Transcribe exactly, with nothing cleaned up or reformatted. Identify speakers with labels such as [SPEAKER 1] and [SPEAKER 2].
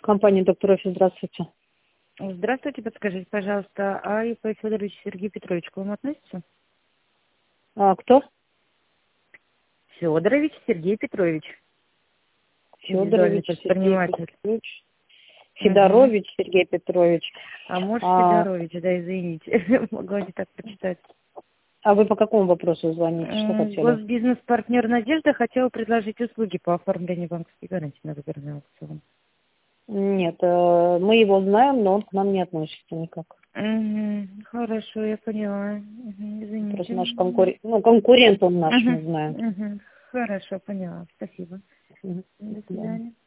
[SPEAKER 1] Компания «Доктор Офис», здравствуйте.
[SPEAKER 2] Здравствуйте, подскажите, пожалуйста, а Ипа Федорович Сергей Петрович к вам относится?
[SPEAKER 1] А, кто?
[SPEAKER 2] Федорович Сергей Петрович.
[SPEAKER 1] Федорович
[SPEAKER 2] Индивидуальный
[SPEAKER 1] Сергей
[SPEAKER 2] предприниматель.
[SPEAKER 1] Петрович. Федорович Сергей Петрович.
[SPEAKER 2] А может,
[SPEAKER 1] А,
[SPEAKER 2] Федорович, да, извините. Могу не так прочитать.
[SPEAKER 1] а вы по какому вопросу звоните? Что
[SPEAKER 2] М,
[SPEAKER 1] хотели?
[SPEAKER 2] Госбизнес-партнер «Надежда» хотела предложить услуги по оформлению банковской гарантии на выборный аукцион.
[SPEAKER 1] Нет, э, мы его знаем, но он к нам не относится никак.
[SPEAKER 2] Мгм. Хорошо, я поняла. Мгм, Извините.
[SPEAKER 1] Просто наш конкурент, ну, конкурент он наш,
[SPEAKER 2] Мгм,
[SPEAKER 1] мы знаем.
[SPEAKER 2] мгм. Хорошо, поняла. Спасибо.
[SPEAKER 1] Мгм. До
[SPEAKER 2] До
[SPEAKER 1] свидания.
[SPEAKER 2] свидания.